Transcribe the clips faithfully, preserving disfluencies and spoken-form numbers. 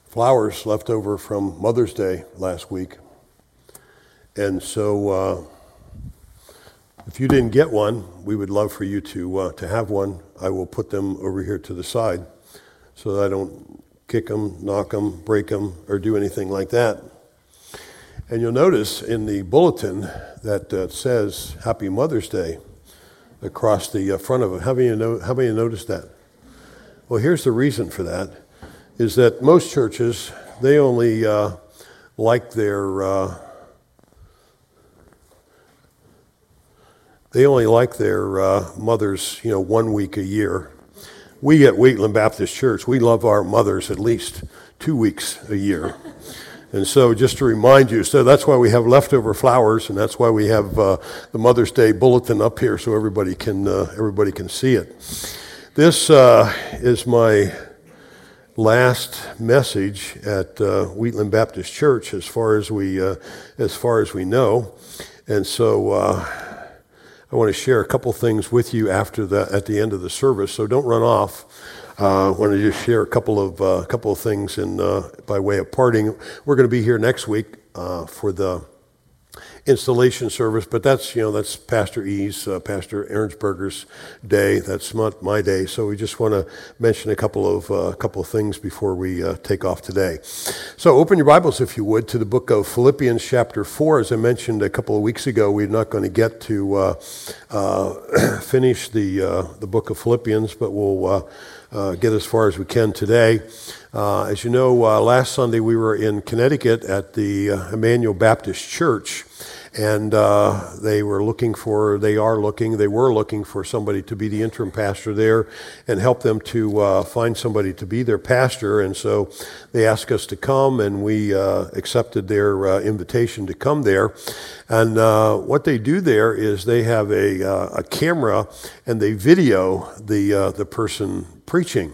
flowers left over from Mother's Day last week. And so uh, if you didn't get one, we would love for you to uh, to have one. I will put them over here to the side so that I don't kick them, knock them, break them, or do anything like that. And you'll notice in the bulletin that uh, says Happy Mother's Day across the uh, front of it. How many of you know, how many of you noticed that? Well, here's the reason for that, is that most churches, they only uh, like their uh, they only like their uh, mothers, you know, one week a year. We at Wheatland Baptist Church, we love our mothers at least two weeks a year. And so just to remind you, so that's why we have leftover flowers, and that's why we have uh, the Mother's Day bulletin up here so everybody can uh, everybody can see it. This uh, is my last message at uh, Wheatland Baptist Church, as far as we uh, as far as we know, and so uh, I want to share a couple things with you after the at the end of the service. So don't run off. Uh, I want to just share a couple of uh, couple of things in uh, by way of parting. We're going to be here next week uh, for the installation service, but that's you know that's Pastor E's, uh, Pastor Ahrensberger's day. That's not my day. So we just want to mention a couple of uh, couple of things before we uh, take off today. So open your Bibles, if you would, to the book of Philippians, chapter four. As I mentioned a couple of weeks ago, we're not going to get to uh, uh, finish the uh, the book of Philippians, but we'll uh, uh, get as far as we can today. Uh, as you know, uh, last Sunday we were in Connecticut at the uh, Emmanuel Baptist Church, and uh, they were looking for, they are looking, they were looking for somebody to be the interim pastor there and help them to uh, find somebody to be their pastor. And so they asked us to come, and we uh, accepted their uh, invitation to come there. And uh, what they do there is they have a, uh, a camera, and they video the uh, the person preaching.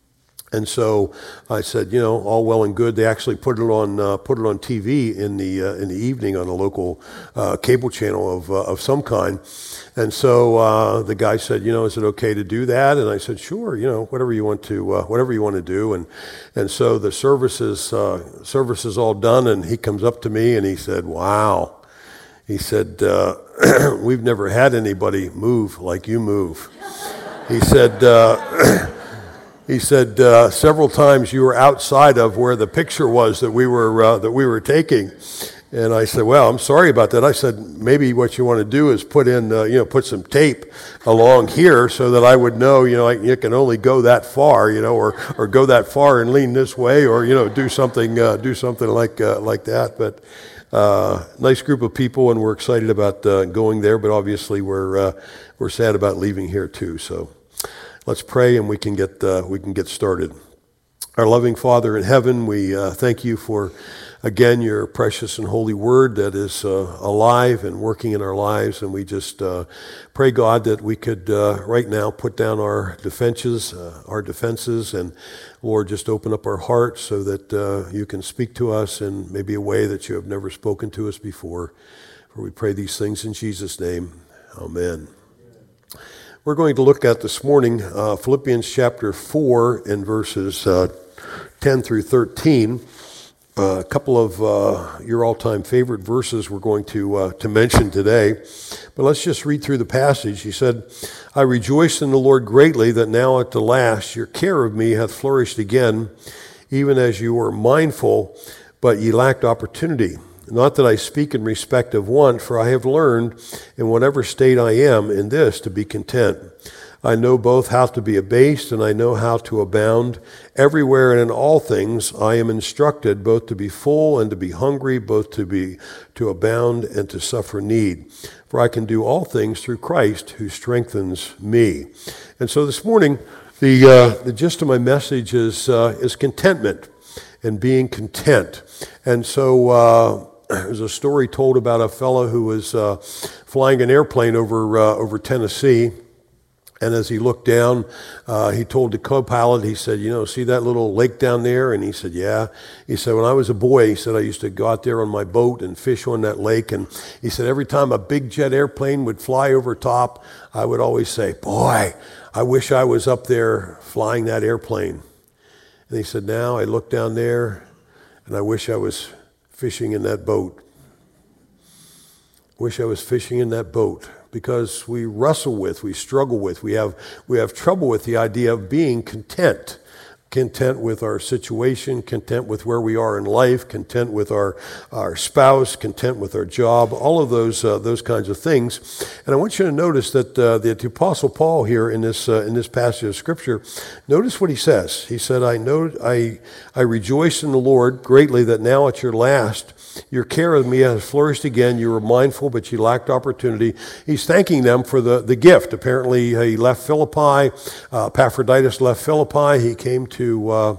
And so I said, you know, all well and good. They actually put it on uh, put it on T V in the uh, in the evening on a local uh, cable channel of uh, of some kind. And so uh, the guy said, you know, is it okay to do that? And I said, sure, you know, whatever you want to uh, whatever you want to do. And and so the service is uh, service is all done, and he comes up to me and he said, wow. He said, uh, we've never had anybody move like you move. He said. Uh, He said uh, several times you were outside of where the picture was that we were uh, that we were taking, and I said, "Well, I'm sorry about that." I said, "Maybe what you want to do is put in, uh, you know, put some tape along here so that I would know, you know, like you can only go that far, you know, or or go that far and lean this way, or you know, do something uh, do something like uh, like that." But uh, nice group of people, and we're excited about uh, going there. But obviously, we're uh, we're sad about leaving here too. So. Let's pray, and we can get uh, we can get started. Our loving Father in heaven, we uh, thank you for, again, your precious and holy word that is uh, alive and working in our lives. And we just uh, pray, God, that we could uh, right now put down our defenses, uh, our defenses, and Lord, just open up our hearts so that uh, you can speak to us in maybe a way that you have never spoken to us before. For we pray these things in Jesus' name. Amen. We're going to look at this morning uh, Philippians chapter four and verses uh, ten through thirteen. Uh, a couple of uh, your all-time favorite verses we're going to uh, to mention today. But let's just read through the passage. He said, I rejoice in the Lord greatly that now at the last your care of me hath flourished again, even as you were mindful, but ye lacked opportunity. Not that I speak in respect of want, for I have learned in whatever state I am in this to be content. I know both how to be abased and I know how to abound. Everywhere and in all things I am instructed both to be full and to be hungry, both to be to abound and to suffer need. For I can do all things through Christ who strengthens me. And so this morning, the uh, the gist of my message is uh, is contentment and being content. And so. Uh, There's a story told about a fellow who was uh, flying an airplane over uh, over Tennessee, and as he looked down, uh, he told the co-pilot, he said, you know, see that little lake down there? And he said, yeah. He said, when I was a boy, he said, I used to go out there on my boat and fish on that lake, and he said, every time a big jet airplane would fly over top, I would always say, boy, I wish I was up there flying that airplane. And he said, now I look down there and I wish I was fishing in that boat. Wish I was fishing in that boat, because we wrestle with, we struggle with, we have we have trouble with the idea of being content. Content with our situation, content with where we are in life, content with our, our spouse, content with our job, all of those uh, those kinds of things. And I want you to notice that uh, the, the Apostle Paul here in this uh, in this passage of Scripture, notice what he says. He said, I know I I rejoice in the Lord greatly that now at your last your care of me has flourished again. You were mindful, but you lacked opportunity. He's thanking them for the, the gift. Apparently, he left Philippi. Uh, Epaphroditus left Philippi. He came to uh,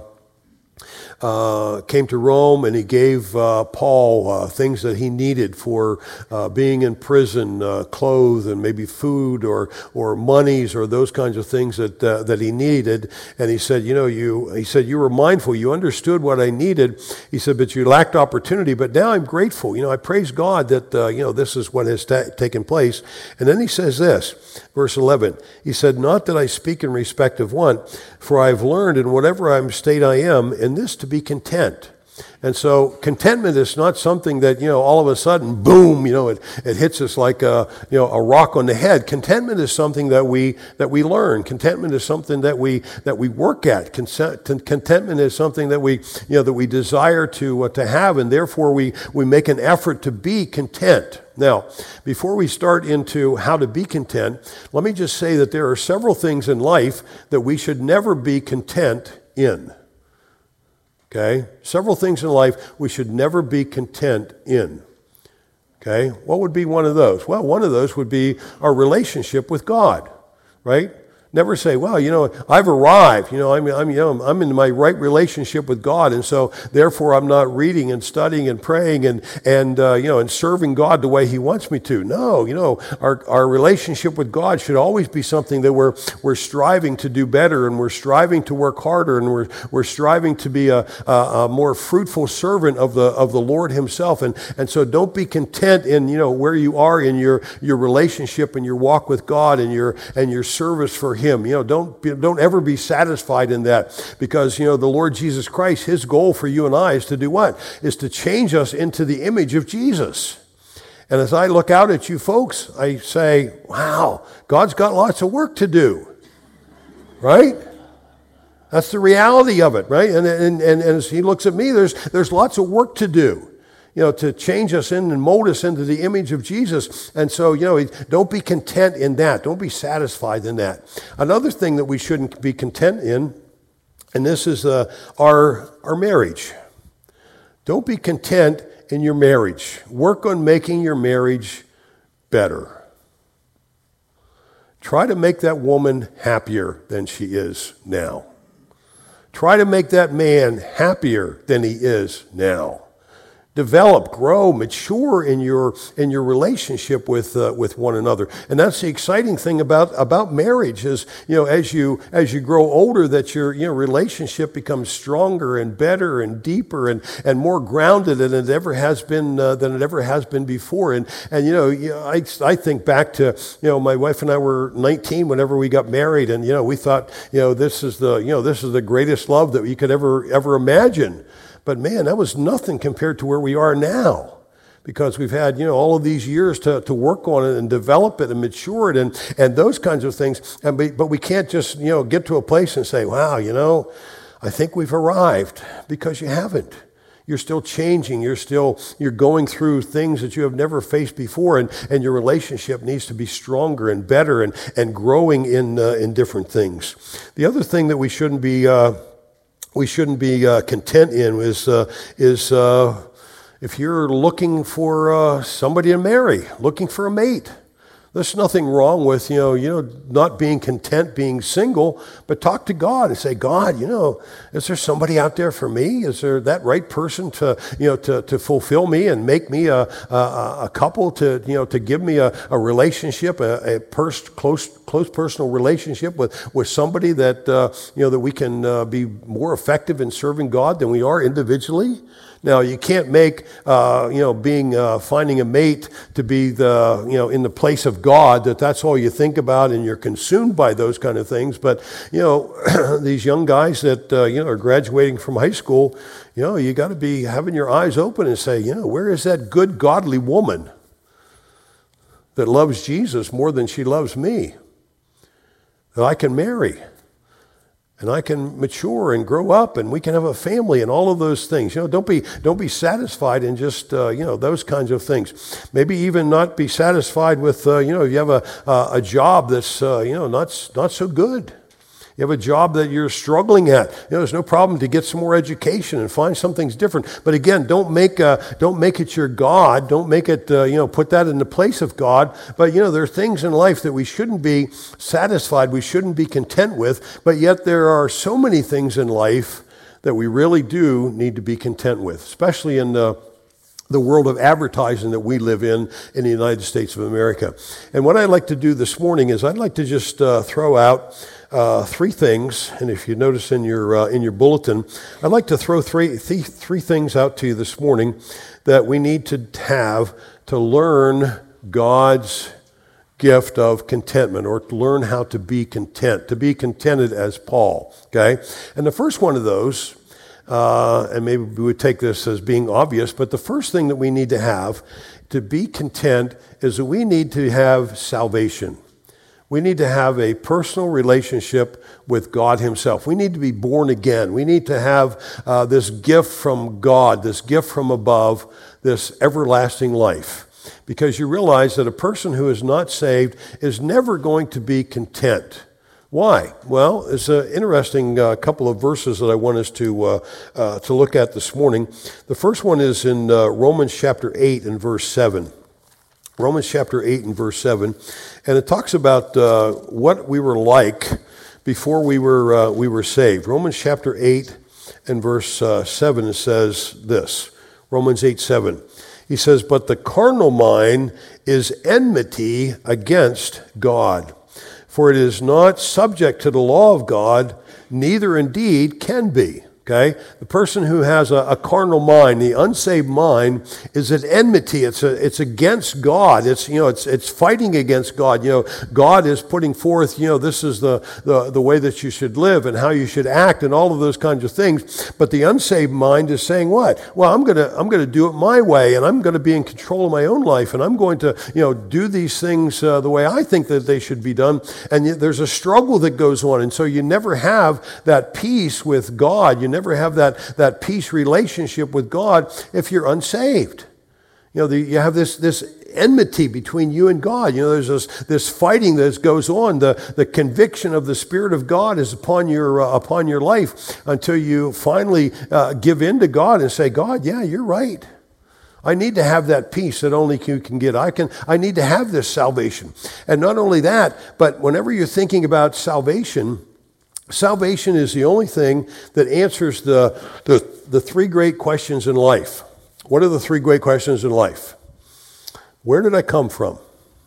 uh, came to Rome, and he gave uh, Paul uh, things that he needed for uh, being in prison, uh, clothes and maybe food or or monies or those kinds of things that uh, that he needed. And he said, you know, you he said you were mindful, you understood what I needed. He said, but you lacked opportunity. But now I'm grateful. You know, I praise God that uh, you know this is what has ta- taken place. And then he says this, verse eleven. He said, not that I speak in respect of one, for I've learned in whatever I'm state I am, in this to be content. And so contentment is not something that, you know, all of a sudden, boom, you know, it, it hits us like a, you know, a rock on the head. Contentment is something that we that we learn. Contentment is something that we that we work at. Contentment is something that we, you know, that we desire to uh, to have, and therefore we we make an effort to be content. Now, before we start into how to be content, let me just say that there are several things in life that we should never be content in. Okay? Several things in life we should never be content in. Okay? What would be one of those? Well, one of those would be our relationship with God, right? Never say, well, you know, I've arrived. You know, I'm, I'm, you know, I'm in my right relationship with God, and so therefore I'm not reading and studying and praying and and uh, you know and serving God the way He wants me to. No, you know, our our relationship with God should always be something that we're we're striving to do better, and we're striving to work harder, and we're we're striving to be a, a, a more fruitful servant of the of the Lord Himself. And and so don't be content in you know where you are in your your relationship and your walk with God and your and your service for Him. You know, don't don't ever be satisfied in that, because you know the Lord Jesus Christ, His goal for you and I is to do what? Is to change us into the image of Jesus. And as I look out at you folks, I say, wow, God's got lots of work to do, right? That's the reality of it, right? And and and, and as He looks at me, there's there's lots of work to do. You know, to change us in and mold us into the image of Jesus. And so, you know, don't be content in that. Don't be satisfied in that. Another thing that we shouldn't be content in, and this is uh, our, our marriage. Don't be content in your marriage. Work on making your marriage better. Try to make that woman happier than she is now. Try to make that man happier than he is now. Develop, grow, mature in your in your relationship with uh, with one another, and that's the exciting thing about about marriage is you know as you as you grow older, that your you know relationship becomes stronger and better and deeper and, and more grounded than it ever has been uh, than it ever has been before. And and you know, you know I I think back to you know my wife and I were nineteen whenever we got married, and you know we thought you know this is the you know this is the greatest love that you could ever ever imagine. But man, that was nothing compared to where we are now, because we've had, you know, all of these years to, to work on it and develop it and mature it and, and those kinds of things. And we, but we can't just, you know, get to a place and say, wow, you know, I think we've arrived, because you haven't. You're still changing. You're still, you're going through things that you have never faced before, and, and your relationship needs to be stronger and better and, and growing in, uh, in different things. The other thing that we shouldn't be, uh, we shouldn't be uh, content in is, uh, is uh, if you're looking for uh, somebody to marry, looking for a mate. There's nothing wrong with, you know, you know, not being content being single, but talk to God and say, God, you know, is there somebody out there for me? Is there that right person to, you know, to, to fulfill me and make me a, a, a couple to, you know, to give me a, a relationship, a, a pers- close, close personal relationship with, with somebody that, uh, you know, that we can uh, be more effective in serving God than we are individually? Now, you can't make, uh, you know, being, uh, finding a mate to be the, you know, in the place of of God, that that's all you think about and you're consumed by those kind of things. But, you know, these young guys that, uh, you know, are graduating from high school, you know, you got to be having your eyes open and say, you know, where is that good, godly woman that loves Jesus more than she loves me, that I can marry? And I can mature and grow up, and we can have a family, and all of those things. You know, don't be don't be satisfied in just uh, you know those kinds of things. Maybe even not be satisfied with uh, you know if you have a uh, a job that's uh, you know not not so good. You have a job that you're struggling at. You know, there's no problem to get some more education and find something different. But again, don't make uh, don't make it your God. Don't make it uh, you know put that in the place of God. But you know, there are things in life that we shouldn't be satisfied. We shouldn't be content with. But yet there are so many things in life that we really do need to be content with, especially in the the world of advertising that we live in in the United States of America. And what I'd like to do this morning is I'd like to just uh, throw out uh, three things. And if you notice in your uh, in your bulletin, I'd like to throw three th- three things out to you this morning that we need to have to learn God's gift of contentment, or to learn how to be content, to be contented as Paul. Okay, and the first one of those. Uh, and maybe we would take this as being obvious, but the first thing that we need to have to be content is that we need to have salvation. We need to have a personal relationship with God himself. We need to be born again. We need to have uh, this gift from God, this gift from above, this everlasting life. Because you realize that a person who is not saved is never going to be content. Why? Well, it's an interesting uh, couple of verses that I want us to uh, uh, to look at this morning. The first one is in uh, Romans chapter eight and verse seven. Romans chapter eight and verse seven, and it talks about uh, what we were like before we were uh, we were saved. Romans chapter eight and verse uh, seven says this. Romans eight seven. He says, "But the carnal mind is enmity against God. For it is not subject to the law of God, neither indeed can be." Okay? The person who has a, a carnal mind, the unsaved mind, is at enmity. It's a, it's against God. It's, you know, it's it's fighting against God. You know, God is putting forth, you know, this is the, the, the way that you should live and how you should act and all of those kinds of things. But the unsaved mind is saying what? Well, I'm gonna I'm gonna do it my way, and I'm gonna be in control of my own life, and I'm going to, you know, do these things uh, the way I think that they should be done. And yet there's a struggle that goes on, and so you never have that peace with God. You never have that, that peace relationship with God if you're unsaved. You know, the, you have this, this enmity between you and God. You know, there's this, this fighting that goes on. The, the conviction of the Spirit of God is upon your, uh, upon your life until you finally uh, give in to God and say, God, yeah, you're right. I need to have that peace that only you can get. I can. I need to have this salvation. And not only that, but whenever you're thinking about salvation, salvation is the only thing that answers the, the, the three great questions in life. What are the three great questions in life? Where did I come from?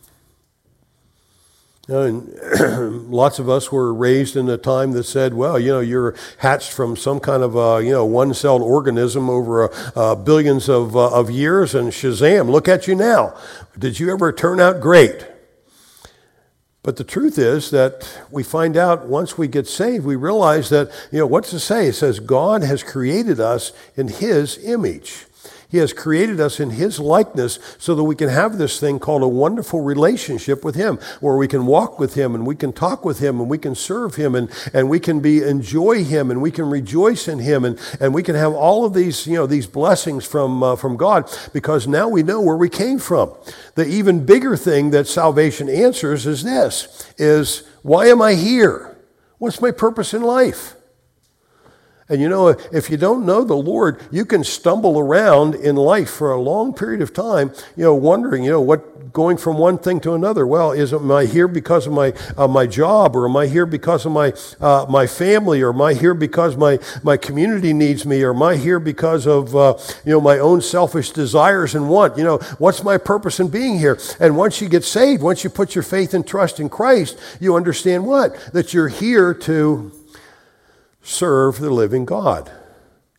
You know, and lots of us were raised in a time that said, well, you know, you're hatched from some kind of a, you know, one-celled organism over a, a billions of, uh, of years, and shazam, look at you now. Did you ever turn out great? But the truth is that we find out once we get saved, we realize that, you know, what's it say? It says God has created us in his image. He has created us in his likeness so that we can have this thing called a wonderful relationship with him, where we can walk with him and we can talk with him and we can serve him and, and we can be enjoy him and we can rejoice in him and, and we can have all of these, you know, these blessings from, uh, from God, because now we know where we came from. The even bigger thing that salvation answers is this, is why am I here? What's my purpose in life? And you know, if you don't know the Lord, you can stumble around in life for a long period of time, you know, wondering, you know, what, going from one thing to another. Well, is am I here because of my uh, my job, or am I here because of my uh, my family, or am I here because my my community needs me, or am I here because of uh, you know my own selfish desires and want? You know, what's my purpose in being here? And once you get saved, once you put your faith and trust in Christ, you understand what? That you're here to serve the living God.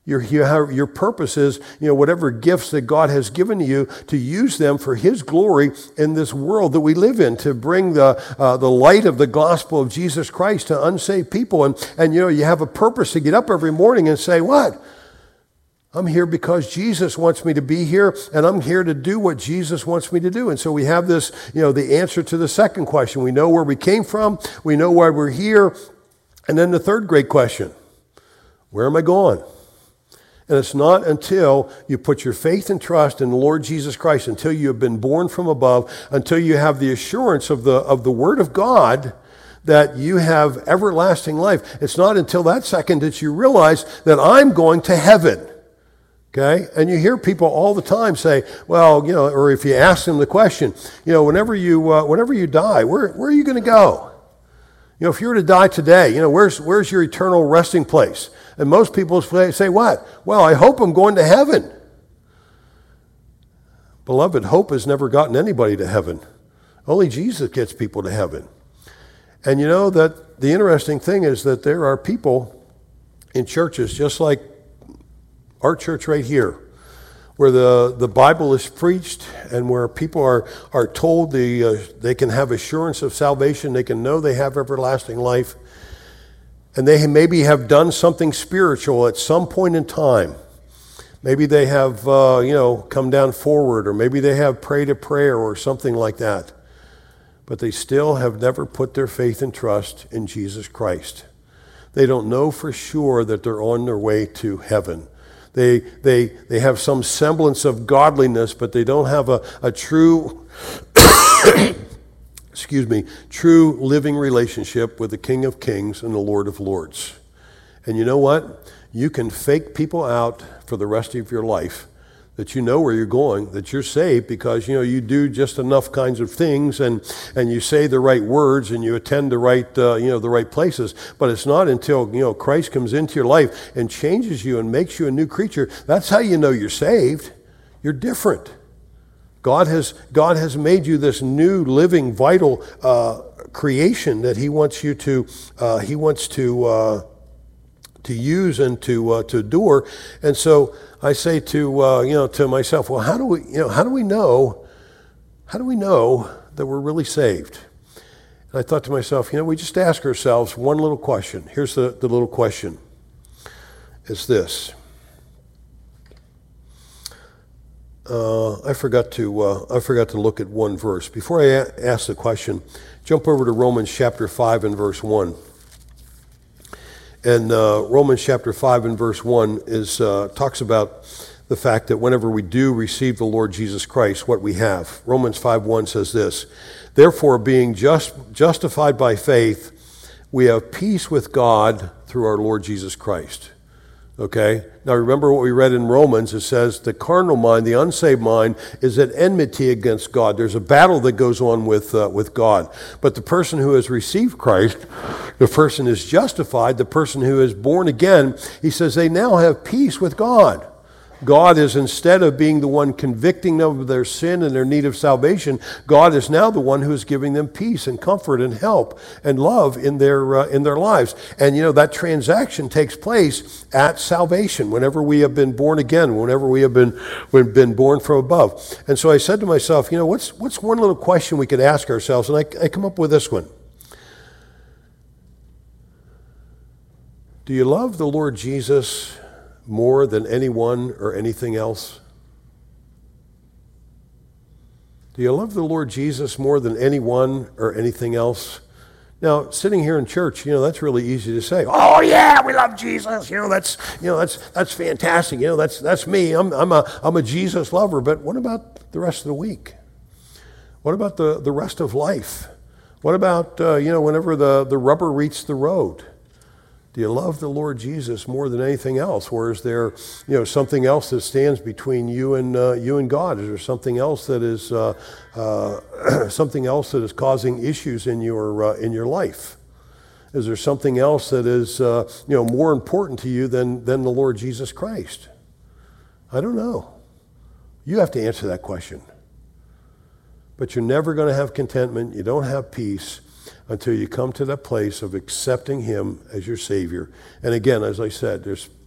Your, your purpose is, you know, whatever gifts that God has given you, to use them for His glory in this world that we live in, to bring the uh, the light of the gospel of Jesus Christ to unsaved people. And, and, you know, you have a purpose to get up every morning and say, what? I'm here because Jesus wants me to be here, and I'm here to do what Jesus wants me to do. And so we have this, you know, the answer to the second question. We know where we came from. We know why we're here. And then the third great question, where am I going? And it's not until you put your faith and trust in the Lord Jesus Christ, until you have been born from above, until you have the assurance of the, of the Word of God that you have everlasting life. It's not until that second that you realize that I'm going to heaven. Okay? And you hear people all the time say, well, you know, or if you ask them the question, you know, whenever you, uh, whenever you die, where, where are you going to go? You know, if you were to die today, you know, where's, where's your eternal resting place? And most people say, what? Well, I hope I'm going to heaven. Beloved, hope has never gotten anybody to heaven. Only Jesus gets people to heaven. And you know that the interesting thing is that there are people in churches just like our church right here, where the, the Bible is preached and where people are, are told the, uh, they can have assurance of salvation, they can know they have everlasting life, and they maybe have done something spiritual at some point in time. Maybe they have, uh, you know, come down forward, or maybe they have prayed a prayer or something like that. But they still have never put their faith and trust in Jesus Christ. They don't know for sure that they're on their way to heaven. They, they, they have some semblance of godliness, but they don't have a, a true, excuse me, true living relationship with the King of Kings and the Lord of Lords. And you know what? You can fake people out for the rest of your life, that you know where you're going, that you're saved because, you know, you do just enough kinds of things and, and you say the right words and you attend the right, uh, you know, the right places. But it's not until, you know, Christ comes into your life and changes you and makes you a new creature. That's how you know you're saved. You're different. God has, God has made you this new, living, vital uh, creation that He wants you to, uh, He wants to, uh, to use and to, uh, to adore. And so I say to, uh, you know, to myself, well, how do we, you know, how do we know, how do we know that we're really saved? And I thought to myself, you know, we just ask ourselves one little question. Here's the, the little question. It's this. Uh, I forgot to, uh, I forgot to look at one verse. Before I a- ask the question, jump over to Romans chapter five and verse one. And uh, Romans chapter five and verse one is uh, talks about the fact that whenever we do receive the Lord Jesus Christ, what we have. Romans five one says this, therefore being just justified by faith, we have peace with God through our Lord Jesus Christ. Okay? Now remember what we read in Romans. It says the carnal mind, the unsaved mind, is at enmity against God. There's a battle that goes on with uh, with God. But the person who has received Christ, the person is justified, the person who is born again, he says they now have peace with God. God is, instead of being the one convicting them of their sin and their need of salvation, God is now the one who is giving them peace and comfort and help and love in their uh, in their lives. And you know, that transaction takes place at salvation, whenever we have been born again, whenever we have been we've been born from above. And so I said to myself, you know, what's what's one little question we could ask ourselves? And I, I come up with this one. Do you love the Lord Jesus more than anyone or anything else? Do you love the Lord Jesus more than anyone or anything else? Now, sitting here in church, you know, that's really easy to say. Oh yeah, we love Jesus. You know, that's you know that's that's fantastic. You know, that's that's me. I'm I'm a I'm a Jesus lover. But what about the rest of the week? What about the, the rest of life? What about uh, you know, whenever the, the rubber meets the road? Do you love the Lord Jesus more than anything else? Or is there, you know, something else that stands between you and uh, you and God? Is there something else that is uh, uh, something else that is causing issues in your uh, in your life? Is there something else that is uh, you know, more important to you than than the Lord Jesus Christ? I don't know. You have to answer that question. But you're never going to have contentment. You don't have peace until you come to that place of accepting Him as your Savior. And again, as I said, there's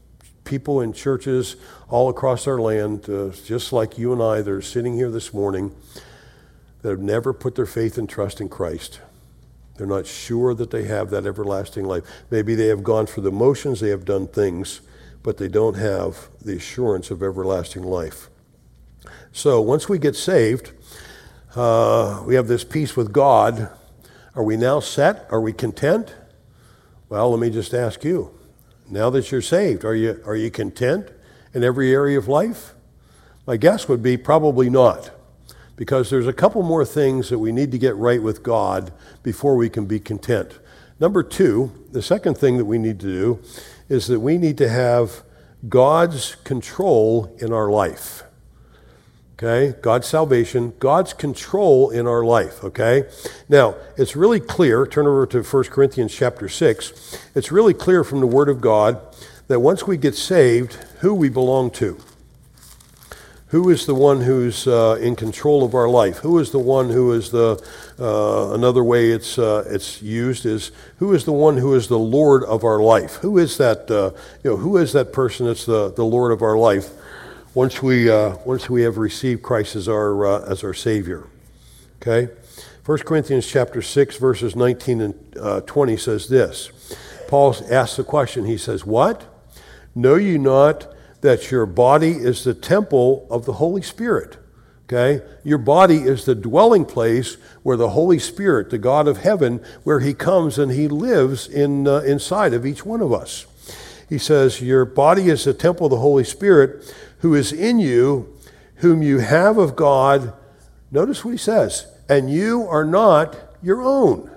people in churches all across our land, uh, just like you and I, that are sitting here this morning, that have never put their faith and trust in Christ. They're not sure that they have that everlasting life. Maybe they have gone through the motions, they have done things, but they don't have the assurance of everlasting life. So once we get saved, uh, we have this peace with God. Are we now set? Are we content? Well, let me just ask you. Now that you're saved, are you are you content in every area of life? My guess would be probably not, because there's a couple more things that we need to get right with God before we can be content. Number two, the second thing that we need to do is that we need to have God's control in our life. Okay, God's salvation, God's control in our life, okay? Now, it's really clear, turn over to First Corinthians chapter six, it's really clear from the Word of God that once we get saved, who we belong to. Who is the one who's uh, in control of our life? Who is the one who is the, uh, another way it's uh, it's used is, who is the one who is the Lord of our life? Who is that, uh, you know, who is that person that's the, the Lord of our life? Once we uh, once we have received Christ as our uh, as our Savior, okay. First Corinthians chapter six verses nineteen and uh, twenty says this. Paul asks the question. He says, "What? Know you not that your body is the temple of the Holy Spirit?" Okay, your body is the dwelling place where the Holy Spirit, the God of heaven, where He comes and He lives in uh, inside of each one of us. He says, "Your body is the temple of the Holy Spirit, who is in you, whom you have of God." Notice what he says, "and you are not your own."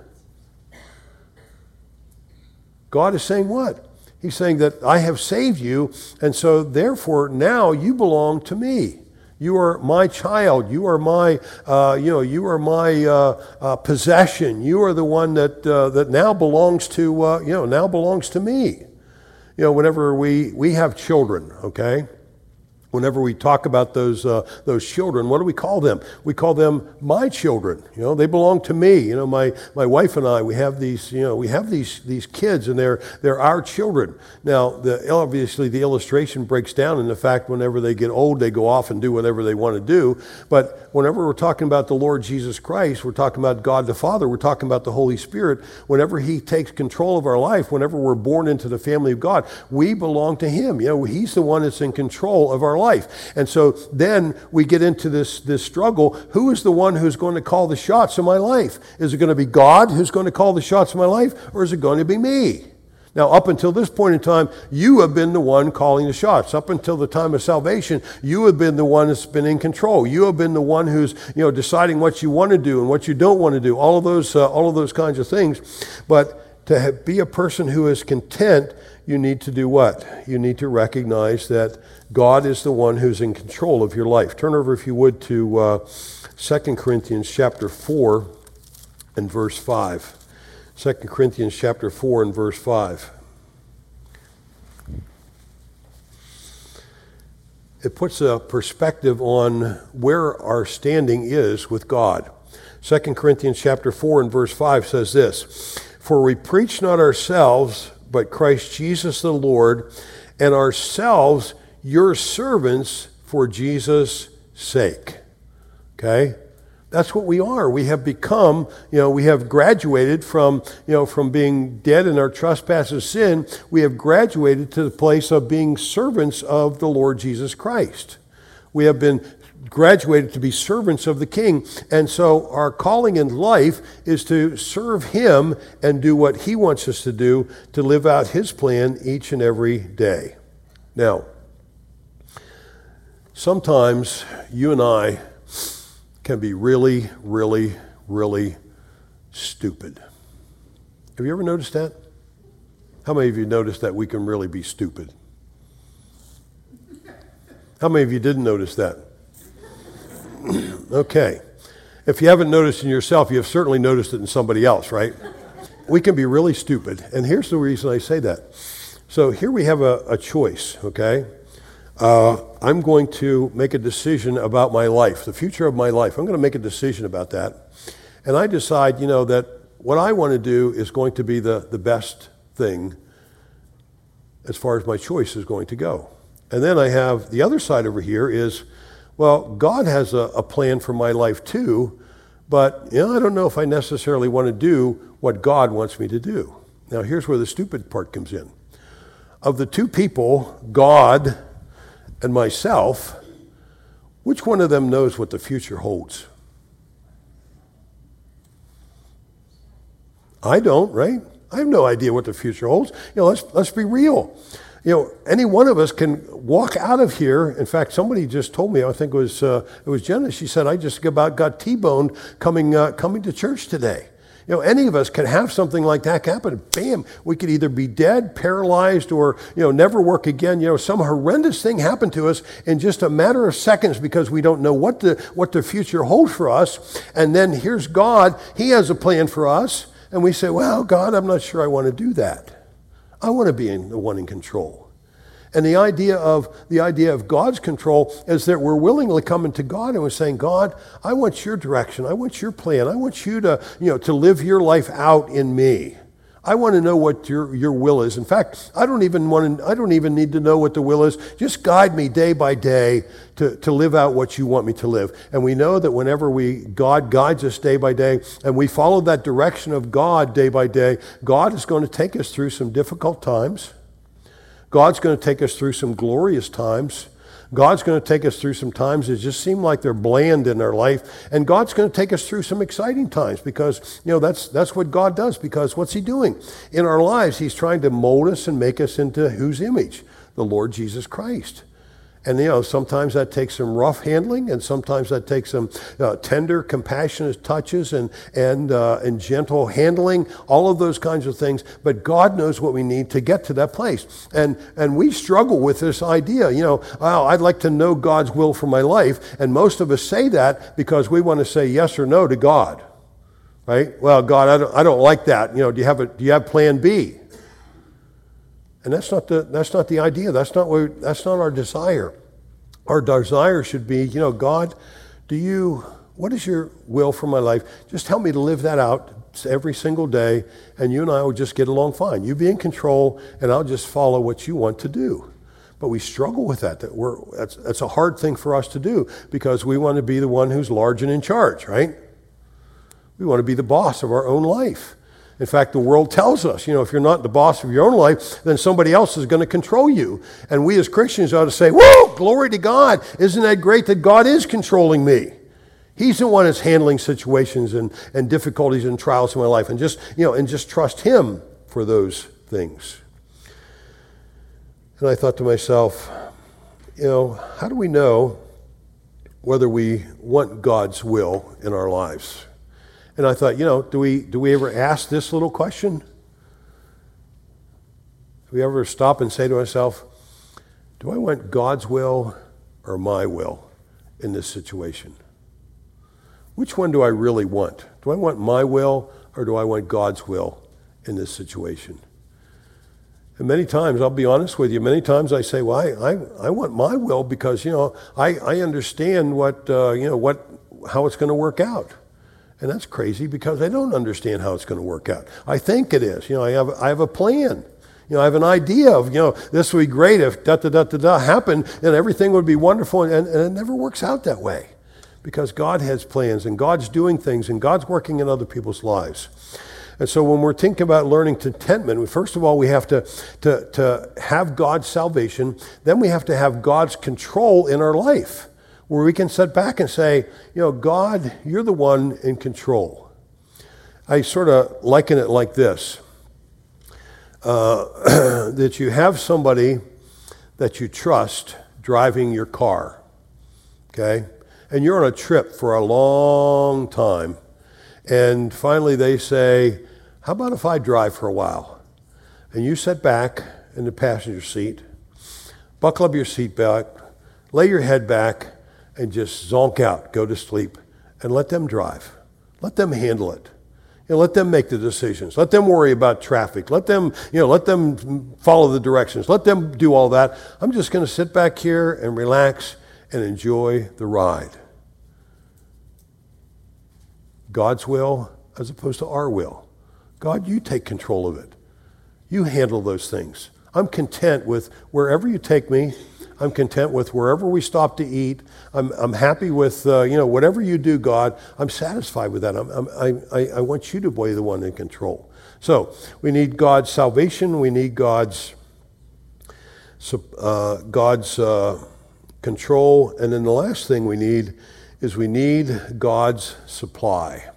God is saying what? He's saying that I have saved you, and so therefore now you belong to me. You are my child. You are my, uh, you know, you are my uh, uh, possession. You are the one that uh, that now belongs to, uh, you know, now belongs to me. You know, whenever we we have children, okay. Whenever we talk about those uh, those children, what do we call them? We call them my children. You know, they belong to me. You know, my my wife and I, we have these. You know, we have these these kids, and they're they're our children. Now, the, obviously, the illustration breaks down in the fact whenever they get old, they go off and do whatever they want to do. But whenever we're talking about the Lord Jesus Christ, we're talking about God the Father. We're talking about the Holy Spirit. Whenever He takes control of our life, whenever we're born into the family of God, we belong to Him. You know, He's the one that's in control of our life. And so then we get into this, this struggle. Who is the one who's going to call the shots in my life? Is it going to be God who's going to call the shots in my life, or is it going to be me? Now, up until this point in time, you have been the one calling the shots. Up until the time of salvation, you have been the one that's been in control. You have been the one who's, you know, deciding what you want to do and what you don't want to do. All of those, uh, all of those kinds of things. But to have, be a person who is content, you need to do what? You need to recognize that God is the one who's in control of your life. Turn over, if you would, to uh, Second Corinthians chapter four and verse five. Second Corinthians chapter four and verse five. It puts a perspective on where our standing is with God. Second Corinthians chapter four and verse five says this, "For we preach not ourselves, but Christ Jesus the Lord, and ourselves your servants for Jesus' sake." Okay? That's what we are. We have become, you know, we have graduated from, you know, from being dead in our trespasses sin, we have graduated to the place of being servants of the Lord Jesus Christ. We have been graduated to be servants of the King. And so our calling in life is to serve Him and do what He wants us to do, to live out His plan each and every day. Now, sometimes you and I can be really, really, really stupid. Have you ever noticed that? How many of you noticed that we can really be stupid? How many of you didn't notice that? Okay. If you haven't noticed in yourself, you have certainly noticed it in somebody else, right? We can be really stupid. And here's the reason I say that. So here we have a, a choice, okay? Uh, I'm going to make a decision about my life, the future of my life. I'm going to make a decision about that. And I decide, you know, that what I want to do is going to be the, the best thing as far as my choice is going to go. And then I have the other side over here is, well, God has a, a plan for my life too, but you know, I don't know if I necessarily want to do what God wants me to do. Now, here's where the stupid part comes in. Of the two people, God and myself, which one of them knows what the future holds? I don't, right? I have no idea what the future holds. You know, let's let's be real. You know, any one of us can walk out of here. In fact, somebody just told me, I think it was uh, it was Jenna. She said, "I just about got T-boned coming uh, coming to church today." You know, any of us can have something like that happen. Bam, we could either be dead, paralyzed, or, you know, never work again. You know, some horrendous thing happened to us in just a matter of seconds because we don't know what the what the future holds for us. And then here's God. He has a plan for us. And we say, well, God, I'm not sure I want to do that. I want to be in the one in control. And the idea of the idea of God's control is that we're willingly coming to God and we're saying, God, I want your direction. I want your plan. I want you to, you know, to live your life out in me. I want to know what your, your will is. In fact, I don't even want to, I don't even need to know what the will is. Just guide me day by day to, to live out what you want me to live. And we know that whenever we God guides us day by day and we follow that direction of God day by day, God is going to take us through some difficult times. God's going to take us through some glorious times. God's going to take us through some times that just seem like they're bland in our life. And God's going to take us through some exciting times because, you know, that's that's what God does. Because what's he doing? In our lives, he's trying to mold us and make us into whose image? The Lord Jesus Christ. And, you know, sometimes that takes some rough handling, and sometimes that takes some uh, tender, compassionate touches and and uh, and gentle handling, all of those kinds of things. But God knows what we need to get to that place. And and we struggle with this idea, you know, oh, I'd like to know God's will for my life. And most of us say that because we want to say yes or no to God, right? Well, God, I don't, I don't like that. You know, do you have a do you have plan B? And that's not the that's not the idea. That's not what that's not our desire. Our desire should be, you know, God, do you what is your will for my life? Just help me to live that out every single day, and you and I will just get along fine. You be in control, and I'll just follow what you want to do. But we struggle with that. That we're that's that's a hard thing for us to do because we want to be the one who's large and in charge, right? We want to be the boss of our own life. In fact, the world tells us, you know, if you're not the boss of your own life, then somebody else is going to control you. And we as Christians ought to say, whoa, glory to God. Isn't that great that God is controlling me? He's the one that's handling situations and, and difficulties and trials in my life. And just, you know, and just trust him for those things. And I thought to myself, you know, how do we know whether we want God's will in our lives? And I thought, you know, do we do we ever ask this little question? Do we ever stop and say to ourselves, do I want God's will or my will in this situation? Which one do I really want? Do I want my will or do I want God's will in this situation? And many times, I'll be honest with you, many times I say, well, I, I, I want my will because, you know, I, I understand what, uh, you know, what, how it's going to work out. And that's crazy because I don't understand how it's going to work out. I think it is. You know, I have I have a plan. You know, I have an idea of, you know, this would be great if da da da da da happened and everything would be wonderful. And, and it never works out that way because God has plans and God's doing things and God's working in other people's lives. And so when we're thinking about learning contentment, first of all, we have to, to, to have God's salvation. Then we have to have God's control in our life, where we can sit back and say, you know, God, you're the one in control. I sort of liken it like this, uh, that you have somebody that you trust driving your car, okay? And you're on a trip for a long time, and finally they say, how about if I drive for a while? And you sit back in the passenger seat, buckle up your seatbelt, lay your head back, and just zonk out, go to sleep, and let them drive. Let them handle it. You know, let them make the decisions. Let them worry about traffic. Let them, you know, let them follow the directions. Let them do all that. I'm just going to sit back here and relax and enjoy the ride. God's will as opposed to our will. God, you take control of it. You handle those things. I'm content with wherever you take me. I'm content with wherever we stop to eat. I'm, I'm happy with, uh, you know, whatever you do, God. I'm satisfied with that. I'm, I'm, I, I want you to be the one in control. So we need God's salvation. We need God's, uh, God's uh, control. And then the last thing we need is we need God's supply.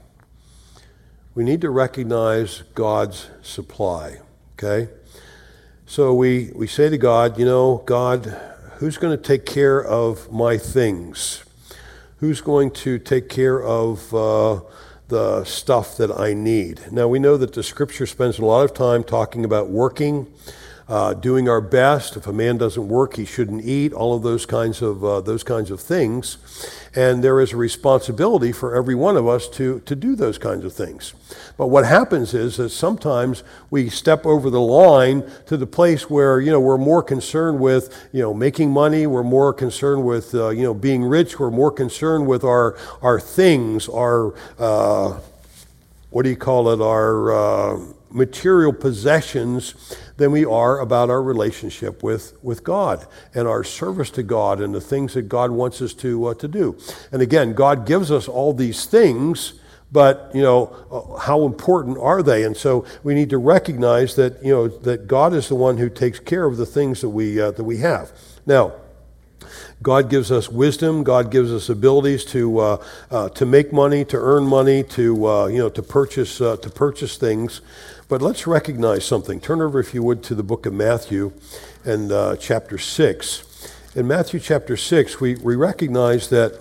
We need to recognize God's supply, okay? So we, we say to God, you know, God, who's going to take care of my things? Who's going to take care of uh, the stuff that I need? Now, we know that the Scripture spends a lot of time talking about working, uh, doing our best. If a man doesn't work, he shouldn't eat, all of those kinds of, uh, those kinds of things. And there is a responsibility for every one of us to, to do those kinds of things. But what happens is that sometimes we step over the line to the place where, you know, we're more concerned with, you know, making money. We're more concerned with, uh, you know, being rich. We're more concerned with our, our things, our, uh, what do you call it, our uh, material possessions than we are about our relationship with, with God and our service to God and the things that God wants us to uh, to do. And again, God gives us all these things, but, you know, uh, how important are they? And so we need to recognize that, you know, that God is the one who takes care of the things that we uh, that we have. Now, God gives us wisdom. God gives us abilities to uh, uh, to make money, to earn money, to uh, you know, to purchase uh, to purchase things. But let's recognize something. Turn over, if you would, to the book of Matthew and uh, chapter six. In Matthew chapter six, we we recognize that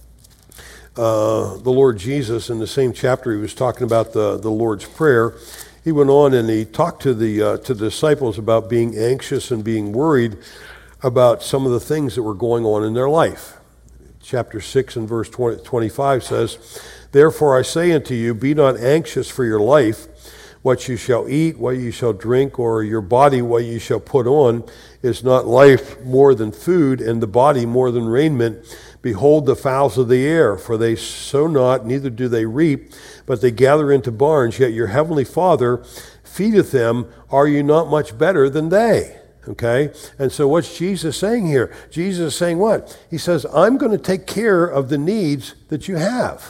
uh, the Lord Jesus, in the same chapter, he was talking about the the Lord's Prayer. He went on and he talked to the uh, to the disciples about being anxious and being worried about some of the things that were going on in their life. Chapter six and verse twenty, twenty-five says, "Therefore I say unto you, be not anxious for your life, what you shall eat, what you shall drink, or your body, what you shall put on. Is not life more than food, and the body more than raiment? Behold the fowls of the air, for they sow not, neither do they reap, but they gather into barns, yet your heavenly Father feedeth them. Are you not much better than they?" Okay? And so what's Jesus saying here? Jesus is saying what? He says, I'm going to take care of the needs that you have.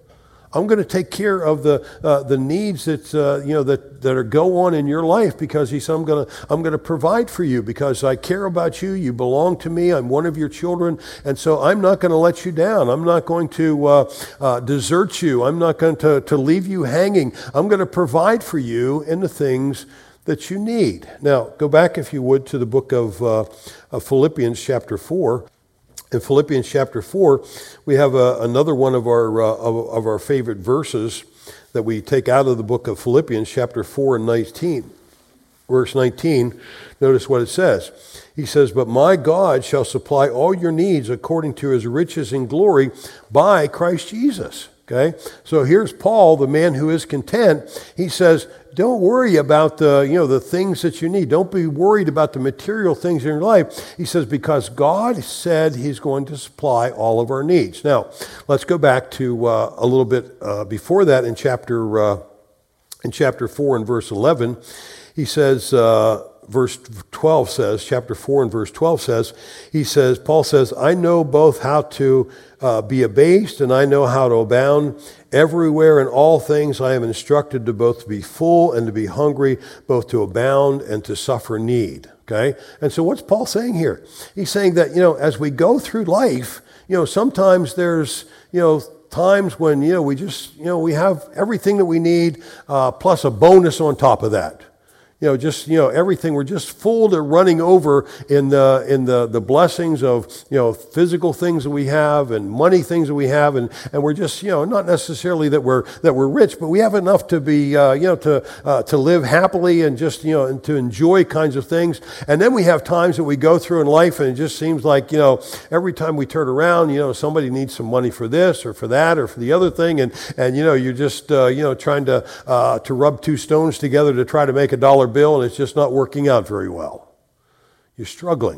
I'm going to take care of the uh, the needs that uh, you know that, that are go on in your life, because he said, I'm going to I'm going to provide for you because I care about you. You belong to me. I'm one of your children, and so I'm not going to let you down. I'm not going to uh, uh, desert you. I'm not going to to leave you hanging. I'm going to provide for you in the things that you need. Now, go back, if you would, to the book of, uh, of Philippians chapter four. In Philippians chapter four, we have uh, another one of our uh, of, of our favorite verses that we take out of the book of Philippians chapter four and nineteen. Verse nineteen, notice what it says. He says, "But my God shall supply all your needs according to his riches in glory by Christ Jesus." Okay, so here's Paul, the man who is content. He says, don't worry about the, you know, the things that you need. Don't be worried about the material things in your life. He says, because God said he's going to supply all of our needs. Now, let's go back to uh, a little bit uh, before that in chapter uh, in chapter four and verse eleven. He says, uh, verse twelve says, chapter four and verse twelve says, he says, Paul says, I know both how to uh, be abased and I know how to abound. Everywhere in all things I am instructed to both to be full and to be hungry, both to abound and to suffer need. Okay? And so what's Paul saying here? He's saying that, you know, as we go through life, you know, sometimes there's, you know, times when, you know, we just, you know, we have everything that we need, uh, plus a bonus on top of that. You know, just, you know, everything, we're just full to running over in the in the, the blessings of, you know, physical things that we have and money things that we have, and, and we're just, you know, not necessarily that we're that we're rich, but we have enough to be, uh, you know, to uh, to live happily and just, you know, and to enjoy kinds of things. And then we have times that we go through in life, and it just seems like, you know, every time we turn around, you know, somebody needs some money for this or for that or for the other thing, and and you know, you're just, uh, you know, trying to uh, to rub two stones together to try to make a dollar bill, and it's just not working out very well. You're struggling.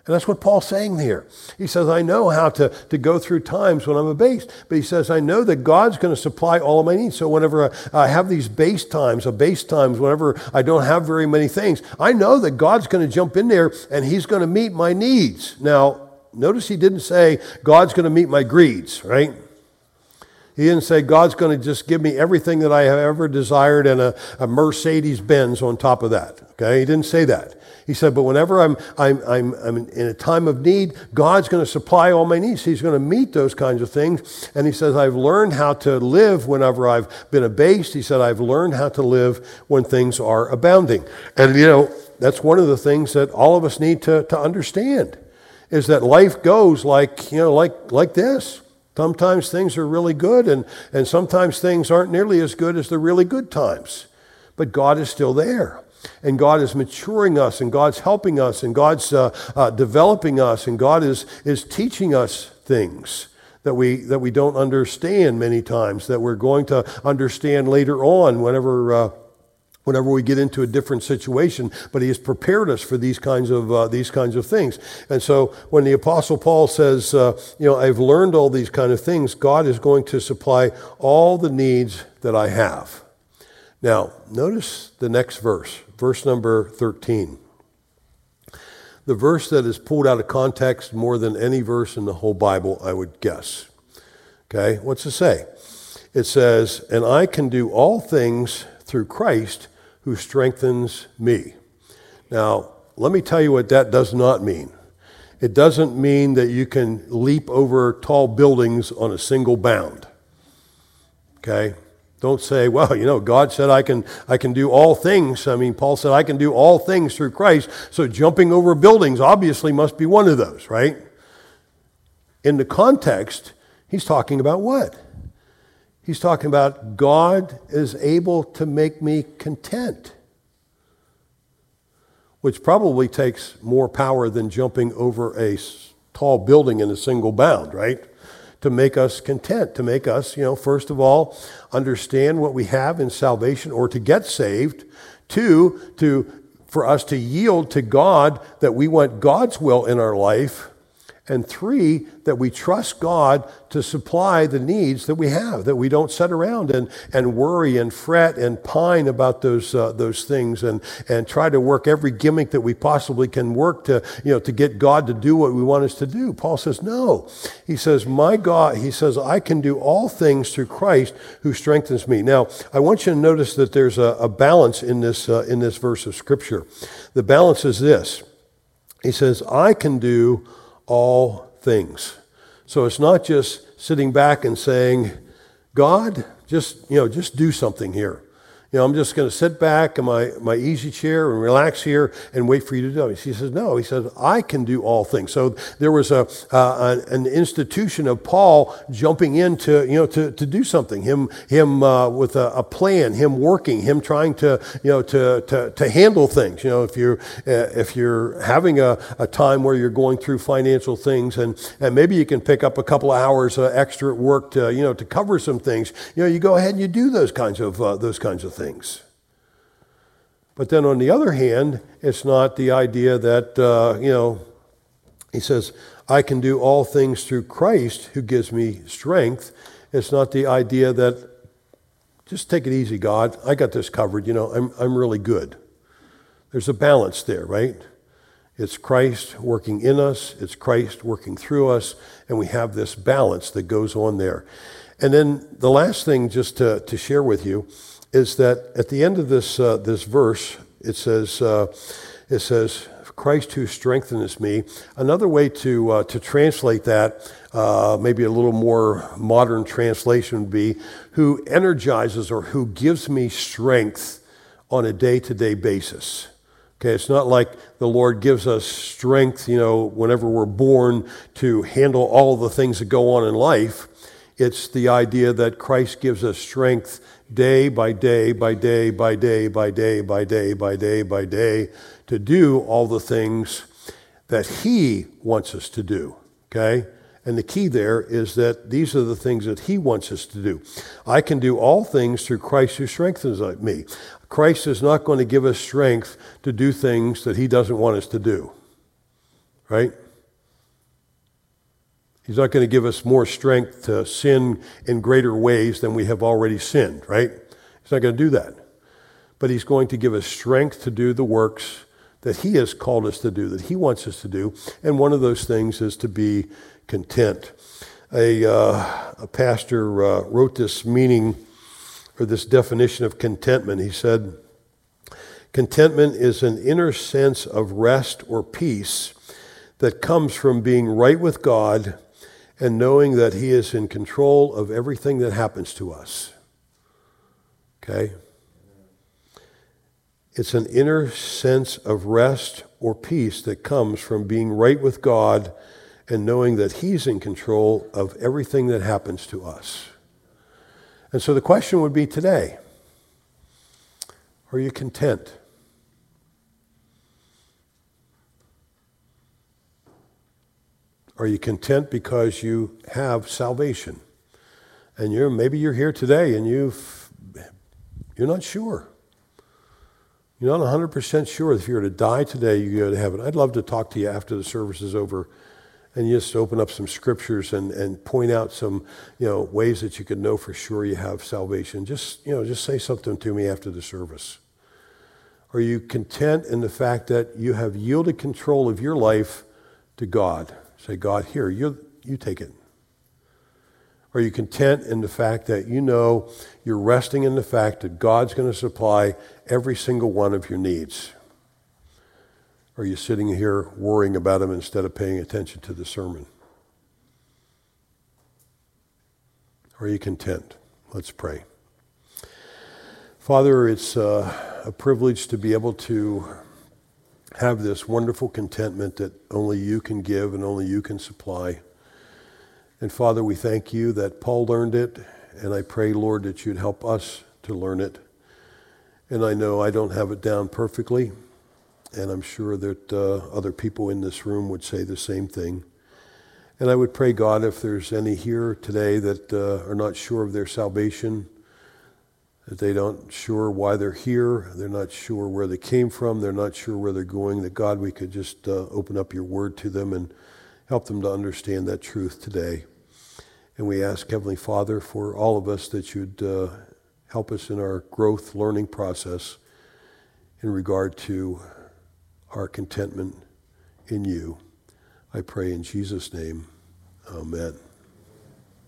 And that's what Paul's saying here. He says, I know how to, to go through times when I'm abased. But he says, I know that God's going to supply all of my needs. So whenever I, I have these base times, abase times, whenever I don't have very many things, I know that God's going to jump in there and he's going to meet my needs. Now, notice he didn't say God's going to meet my greeds, right? He didn't say God's going to just give me everything that I have ever desired and a, a Mercedes-Benz on top of that. Okay, he didn't say that. He said, but whenever I'm, I'm, I'm, I'm in a time of need, God's going to supply all my needs. He's going to meet those kinds of things. And he says, I've learned how to live whenever I've been abased. He said, I've learned how to live when things are abounding. And, you know, that's one of the things that all of us need to, to understand, is that life goes like, you know, like, like this. Sometimes things are really good, and, and sometimes things aren't nearly as good as the really good times. But God is still there. And God is maturing us, and God's helping us, and God's uh, uh, developing us, and God is, is teaching us things that we, that we don't understand many times, that we're going to understand later on whenever, uh, whenever we get into a different situation. But he has prepared us for these kinds of, uh, these kinds of things. And so when the Apostle Paul says, uh, you know, I've learned all these kind of things, God is going to supply all the needs that I have. Now, notice the next verse, verse number thirteen. The verse that is pulled out of context more than any verse in the whole Bible, I would guess. Okay, what's it say? It says, and I can do all things through Christ who strengthens me. Now, let me tell you what that does not mean. It doesn't mean that you can leap over tall buildings on a single bound. Okay? Don't say, well, you know, God said I can I can do all things. I mean, Paul said I can do all things through Christ. So jumping over buildings obviously must be one of those, right? In the context, he's talking about what? He's talking about God is able to make me content, which probably takes more power than jumping over a tall building in a single bound, right? To make us content, to make us, you know, first of all, understand what we have in salvation or to get saved. Two, to for us to yield to God that we want God's will in our life. And three, that we trust God to supply the needs that we have, that we don't sit around and, and worry and fret and pine about those uh, those things and, and try to work every gimmick that we possibly can work to, you know, to get God to do what we want us to do. Paul says, no. He says, my God, he says, I can do all things through Christ who strengthens me. Now, I want you to notice that there's a, a balance in this uh, in this verse of Scripture. The balance is this. He says, I can do all things. So it's not just sitting back and saying, God, just, you know, just do something here. You know, I'm just going to sit back in my, my easy chair and relax here and wait for you to do it. He says, no, he says, I can do all things. So there was a, uh, an institution of Paul jumping in to, you know, to, to do something, him, him uh, with a, a plan, him working, him trying to, you know, to, to, to handle things. You know, if you're, uh, if you're having a, a time where you're going through financial things and, and maybe you can pick up a couple of hours uh, extra at work to, you know, to cover some things, you know, you go ahead and you do those kinds of, uh, those kinds of things. Things. But then on the other hand, it's not the idea that, uh, you know, he says, I can do all things through Christ who gives me strength. It's not the idea that, just take it easy, God. I got this covered. You know, I'm, I'm really good. There's a balance there, right? It's Christ working in us. It's Christ working through us. And we have this balance that goes on there. And then the last thing just to, to share with you is that at the end of this uh, this verse, it says, uh, it says, Christ who strengthens me. Another way to uh, to translate that, uh, maybe a little more modern translation would be, who energizes or who gives me strength on a day-to-day basis. Okay, it's not like the Lord gives us strength, you know, whenever we're born to handle all the things that go on in life. It's the idea that Christ gives us strength day by day, by day, by day, by day, by day, by day, by day, to do all the things that He wants us to do, okay? And the key there is that these are the things that He wants us to do. I can do all things through Christ who strengthens me. Christ is not going to give us strength to do things that He doesn't want us to do, right? He's not going to give us more strength to sin in greater ways than we have already sinned, right? He's not going to do that. But he's going to give us strength to do the works that he has called us to do, that he wants us to do. And one of those things is to be content. A, uh, a pastor uh, wrote this meaning, or this definition of contentment. He said, contentment is an inner sense of rest or peace that comes from being right with God and knowing that he is in control of everything that happens to us. Okay? It's an inner sense of rest or peace that comes from being right with God and knowing that he's in control of everything that happens to us. And so the question would be today, are you content? Are you content because you have salvation? And you're maybe you're here today and you've you're not sure. You're not one hundred percent sure if you were to die today, you go to heaven. I'd love to talk to you after the service is over and just open up some scriptures and, and point out some, you know, ways that you could know for sure you have salvation. Just, you know, just say something to me after the service. Are you content in the fact that you have yielded control of your life to God? Say, God, here, you, you take it. Are you content in the fact that you know you're resting in the fact that God's going to supply every single one of your needs? Are you sitting here worrying about them instead of paying attention to the sermon? Are you content? Let's pray. Father, it's uh, a privilege to be able to have this wonderful contentment that only you can give and only you can supply. And Father, we thank you that Paul learned it, and I pray, Lord, that you'd help us to learn it. And I know I don't have it down perfectly, and I'm sure that uh, other people in this room would say the same thing. And I would pray, God, if there's any here today that uh, are not sure of their salvation, that they don't sure why they're here, they're not sure where they came from, they're not sure where they're going, that God, we could just uh, open up your word to them and help them to understand that truth today. And we ask, Heavenly Father, for all of us that you'd uh, help us in our growth learning process in regard to our contentment in you. I pray in Jesus' name, amen.